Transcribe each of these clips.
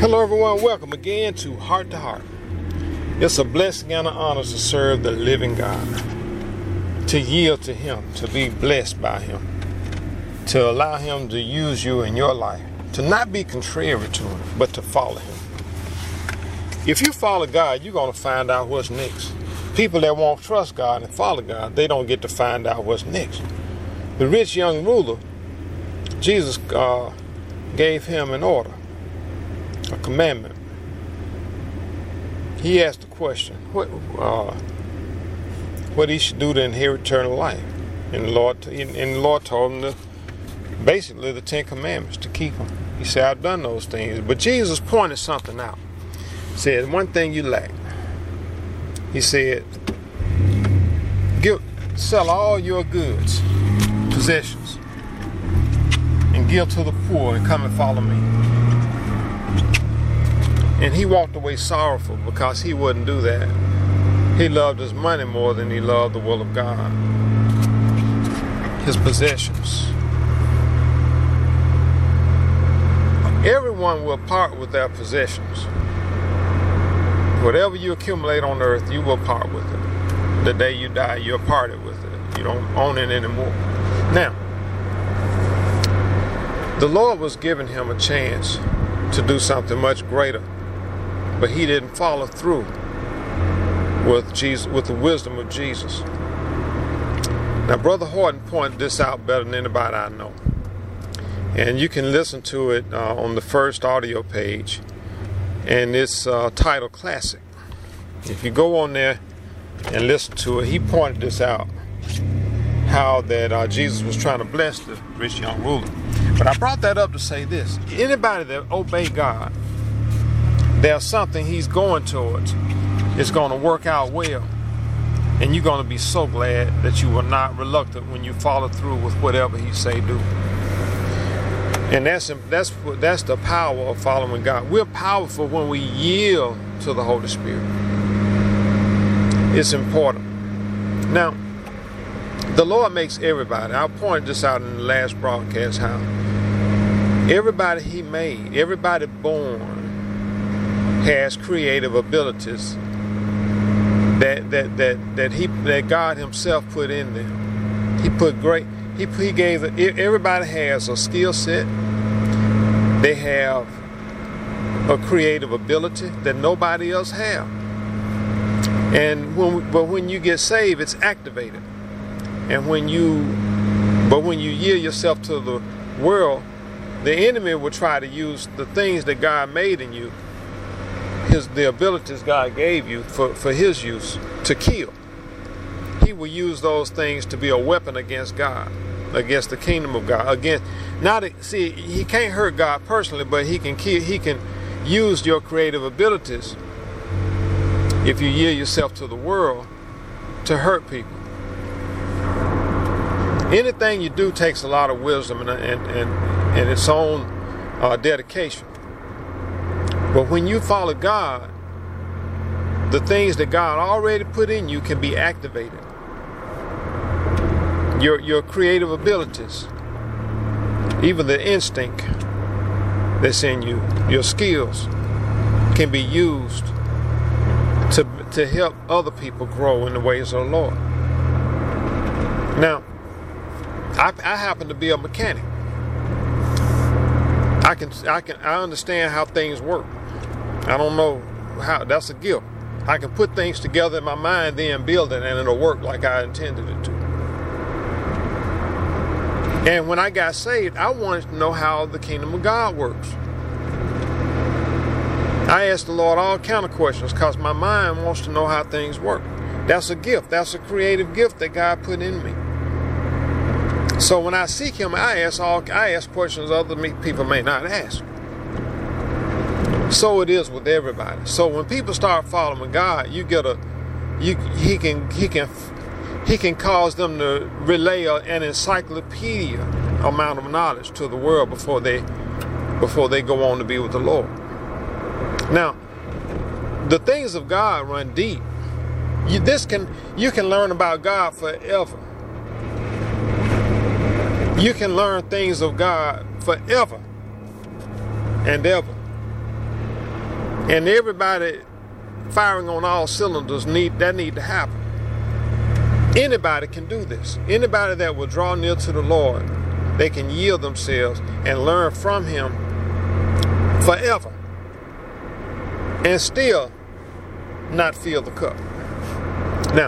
Hello everyone, welcome again to Heart to Heart. It's a blessing and an honor to serve the living God, to yield to Him, to be blessed by Him, to allow Him to use you in your life, to not be contrary to Him, but to follow Him. If you follow God, you're going to find out what's next. People that won't trust God and follow God, they don't get to find out what's next. The rich young ruler, Jesus gave him an order, a commandment. He asked the question, what he should do to inherit eternal life. And the Lord told him basically the 10 Commandments, to keep them. He said, I've done those things. But Jesus pointed something out. He said, one thing you lack. He said, sell all your goods, possessions, and give to the poor and come and follow me. And he walked away sorrowful because he wouldn't do that. He loved his money more than he loved the will of God. His possessions. Everyone will part with their possessions. Whatever you accumulate on earth, you will part with it. The day you die, you're parted with it. You don't own it anymore. Now, the Lord was giving him a chance to do something much greater, but he didn't follow through with the wisdom of Jesus. Now, Brother Horton pointed this out better than anybody I know. And you can listen to it on the first audio page. And it's titled Classic. If you go on there and listen to it, he pointed this out. How that Jesus was trying to bless the rich young ruler. But I brought that up to say this. Anybody that obey God, there's something he's going towards. It's going to work out well. And you're going to be so glad that you were not reluctant when you follow through with whatever he say do. And that's the power of following God. We're powerful when we yield to the Holy Spirit. It's important. Now, the Lord makes everybody. I pointed this out in the last broadcast, how everybody he made, everybody born, has creative abilities that God himself put in them. He gave everybody has a skill set. They have a creative ability that nobody else have. And when you get saved, it's activated. And when you yield yourself to the world, the enemy will try to use the things that God made in you, the abilities God gave you for his use, to kill. He will use those things to be a weapon against God, against the kingdom of God. He can't hurt God personally, but he can use your creative abilities, if you yield yourself to the world, to hurt people. Anything you do takes a lot of wisdom and its own dedication. But when you follow God, the things that God already put in you can be activated. Your creative abilities, even the instinct that's in you, your skills, can be used to help other people grow in the ways of the Lord. Now, I happen to be a mechanic. I understand how things work. I don't know how. That's a gift. I can put things together in my mind, then build it, and it'll work like I intended it to. And when I got saved, I wanted to know how the kingdom of God works. I asked the Lord all kind of questions because my mind wants to know how things work. That's a gift. That's a creative gift that God put in me. So when I seek him, I ask questions other people may not ask. So it is with everybody. So when people start following God, he can cause them to relay an encyclopedia amount of knowledge to the world before they go on to be with the Lord. Now, the things of God run deep. You can learn about God forever. You can learn things of God forever and ever. And everybody firing on all cylinders need to happen. Anybody can do this. Anybody that will draw near to the Lord, they can yield themselves and learn from Him forever and still not fill the cup. Now,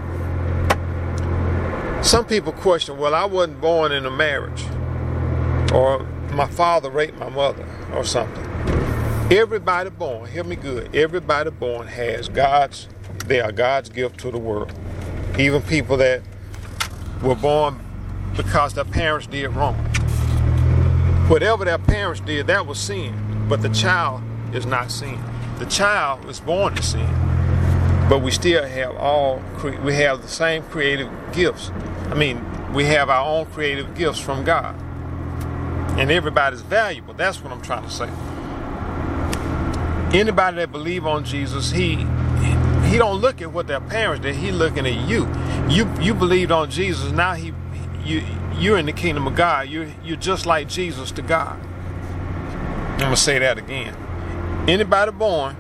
some people question, well, I wasn't born in a marriage, or my father raped my mother, or something. Everybody born, hear me good, everybody born they are God's gift to the world. Even people that were born because their parents did wrong. Whatever their parents did, that was sin. But the child is not sin. The child is born to sin. But we still have we have the same creative gifts. We have our own creative gifts from God. And everybody's valuable. That's what I'm trying to say. Anybody that believe on Jesus, he don't look at what their parents did. He looking at you. You believed on Jesus. Now you're in the kingdom of God. You're just like Jesus to God. I'm gonna say that again. Anybody born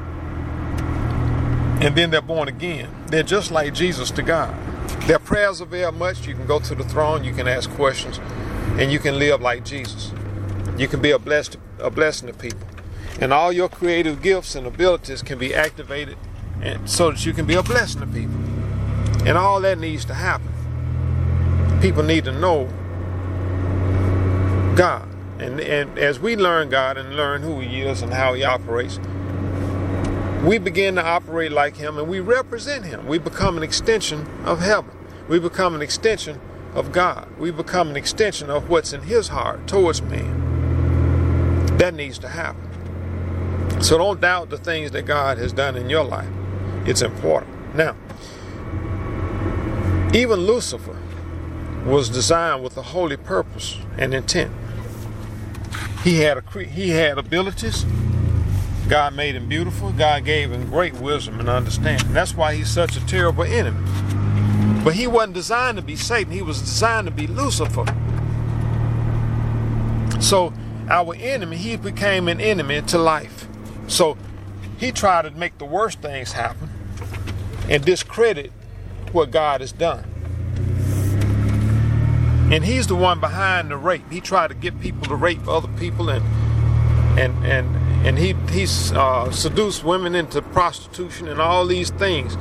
and then they're born again, they're just like Jesus to God. Their prayers avail much. You can go to the throne. You can ask questions, and you can live like Jesus. You can be a blessing to people, and all your creative gifts and abilities can be activated, and so that you can be a blessing to people. And all that needs to happen. People need to know God. And as we learn God and learn who He is and how He operates, we begin to operate like Him, and we represent Him. We become an extension of heaven. We become an extension of God. We become an extension of what's in His heart towards man. That needs to happen. So don't doubt the things that God has done in your life. It's important. Now, even Lucifer was designed with a holy purpose and intent. He had abilities. God made him beautiful. God gave him great wisdom and understanding. That's why he's such a terrible enemy. But he wasn't designed to be Satan. He was designed to be Lucifer. So our enemy, he became an enemy to life. So he tried to make the worst things happen and discredit what God has done. And he's the one behind the rape. He tried to get people to rape other people, and he seduced women into prostitution and all these things.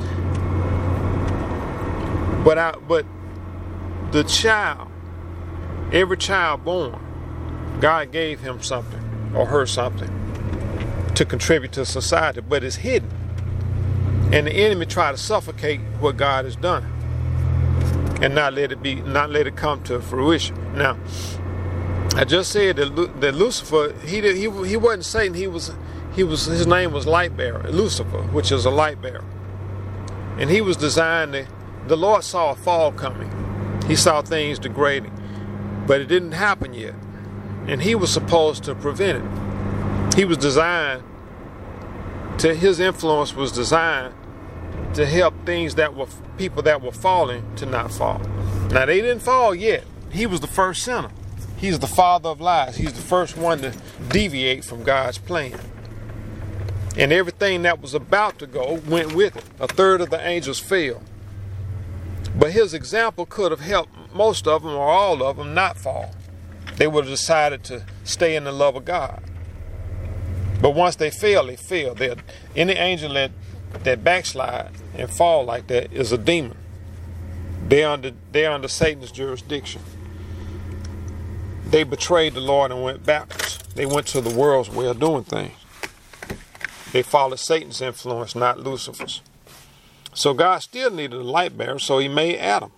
But the child, every child born, God gave him something or her something to contribute to society, but it's hidden. And the enemy tried to suffocate what God has done and not let it come to fruition. Now, I just said that Lucifer, he wasn't Satan. His name was light bearer, Lucifer, which is a light bearer. And he was designed the Lord saw a fall coming. He saw things degrading, but it didn't happen yet. And he was supposed to prevent it. He was designed his influence was designed to help people that were falling to not fall. Now, they didn't fall yet. He was the first sinner. He's the father of lies. He's the first one to deviate from God's plan. And everything that was about to go went with it. A third of the angels fell. But his example could have helped most of them or all of them not fall. They would have decided to stay in the love of God. But once they fail, they fail. Any angel that backslide and fall like that is a demon. They're under Satan's jurisdiction. They betrayed the Lord and went backwards. They went to the world's way of doing things. They followed Satan's influence, not Lucifer's. So God still needed a light bearer, so he made Adam.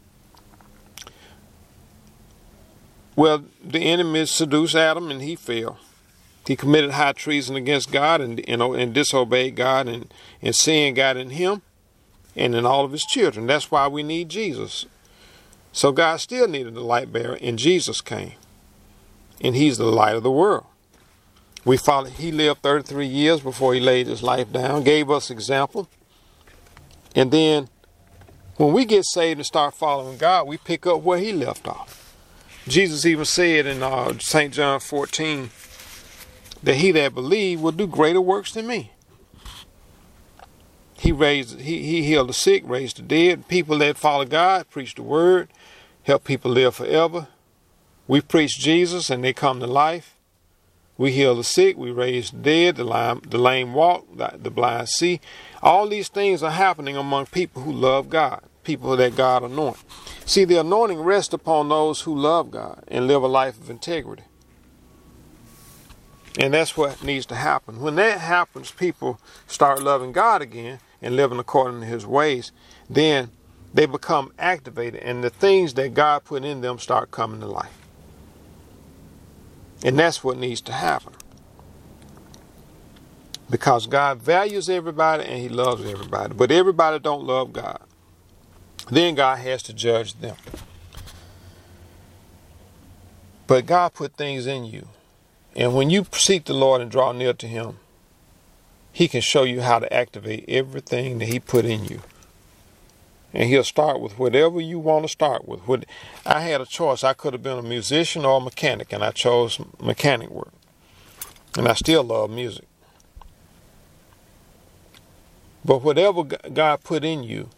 Well, the enemy seduced Adam and he fell. He committed high treason against God and disobeyed God, and sin got in him and in all of his children. That's why we need Jesus. So God still needed the light bearer, and Jesus came. And he's the light of the world. He lived 33 years before he laid his life down, gave us example. And then when we get saved and start following God, we pick up where he left off. Jesus even said in St. John 14, that he that believe will do greater works than me. He healed the sick, raised the dead. People that follow God, preach the word, help people live forever. We preach Jesus and they come to life. We heal the sick, we raise the dead, the lame walk, the blind see. All these things are happening among people who love God, people that God anoints. See, the anointing rests upon those who love God and live a life of integrity. And that's what needs to happen. When that happens, people start loving God again and living according to his ways. Then they become activated and the things that God put in them start coming to life. And that's what needs to happen. Because God values everybody and he loves everybody. But everybody don't love God. Then God has to judge them. But God put things in you. And when you seek the Lord and draw near to him, he can show you how to activate everything that he put in you. And he'll start with whatever you want to start with. I had a choice. I could have been a musician or a mechanic, and I chose mechanic work. And I still love music. But whatever God put in you,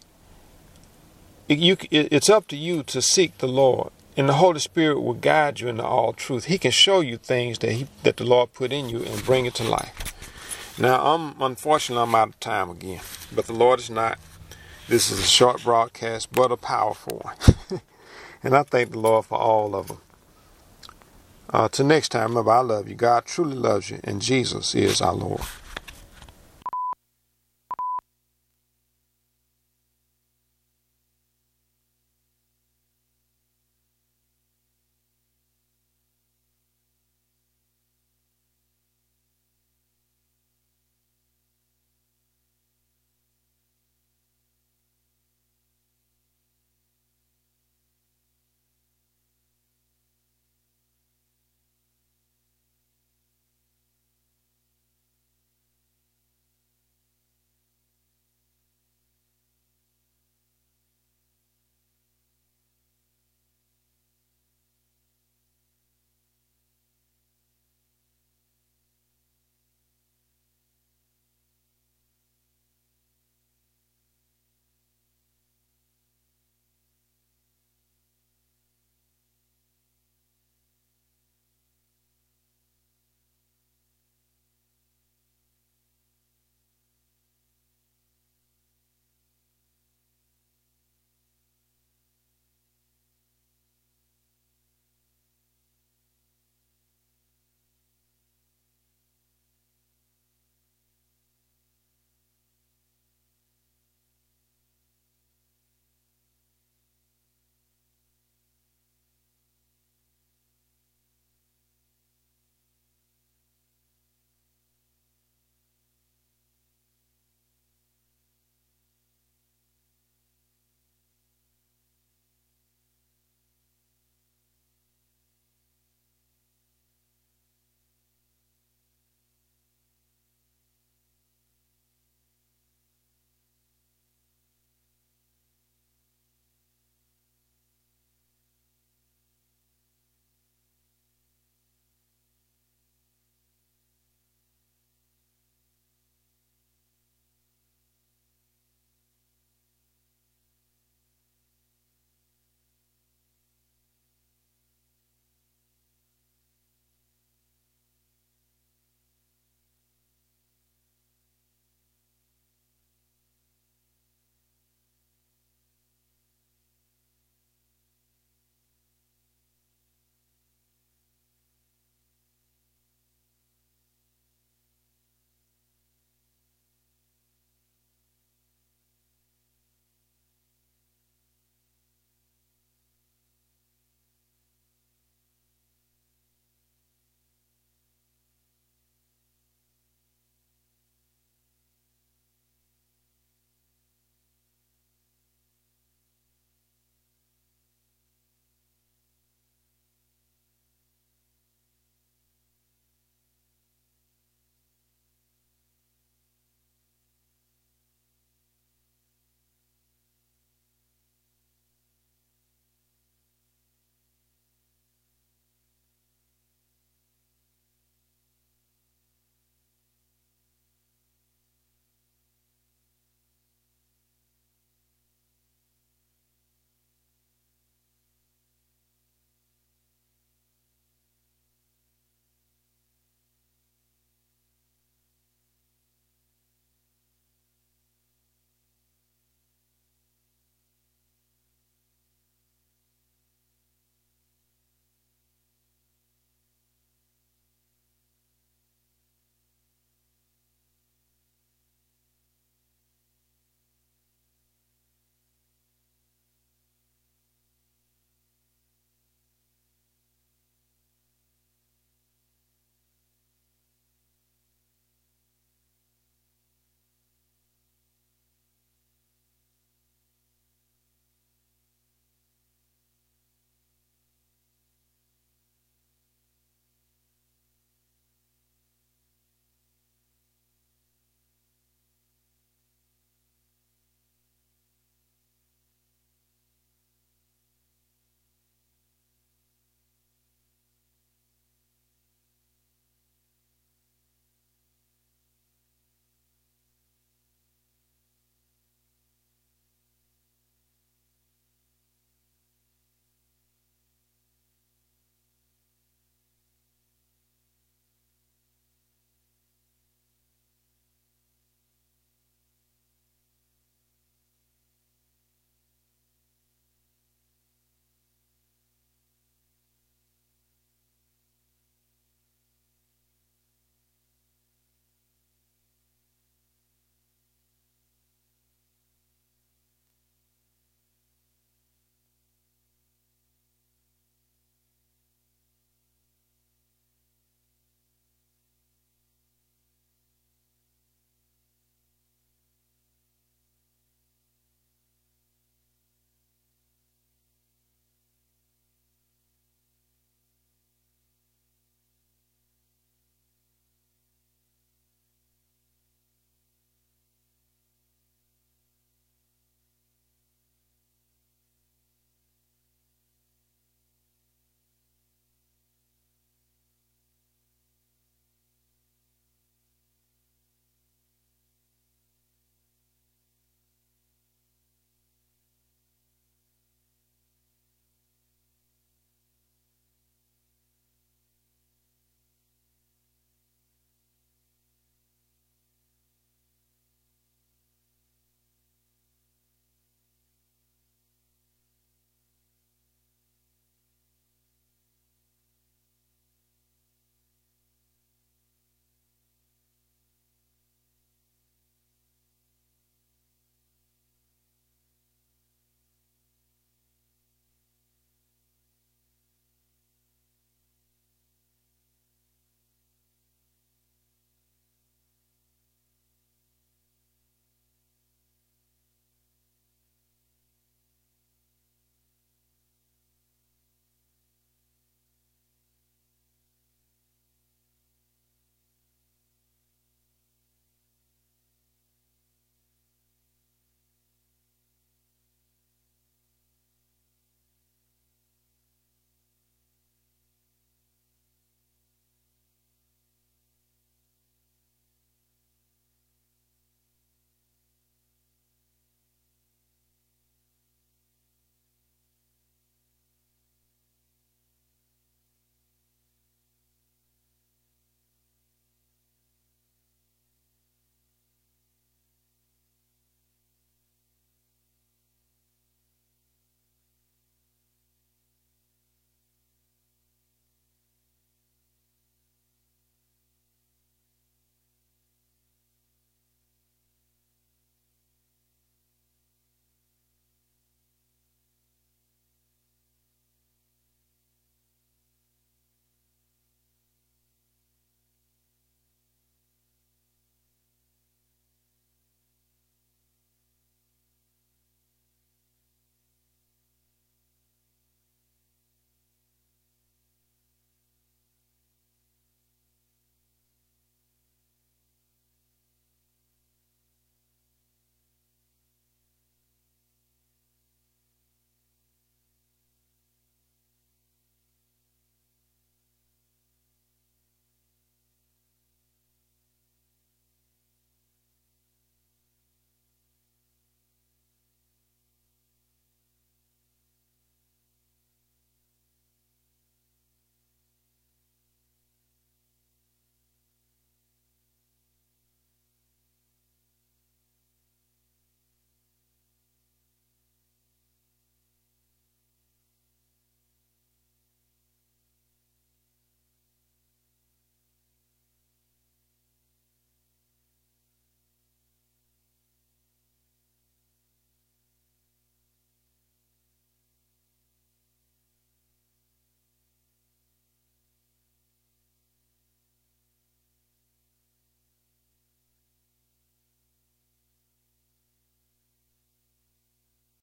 it's up to you to seek the Lord. And the Holy Spirit will guide you into all truth. He can show you things that the Lord put in you and bring it to life. Now, unfortunately, I'm out of time again. But the Lord is not. This is a short broadcast, but a powerful one. And I thank the Lord for all of them. Till next time, remember, I love you. God truly loves you, and Jesus is our Lord.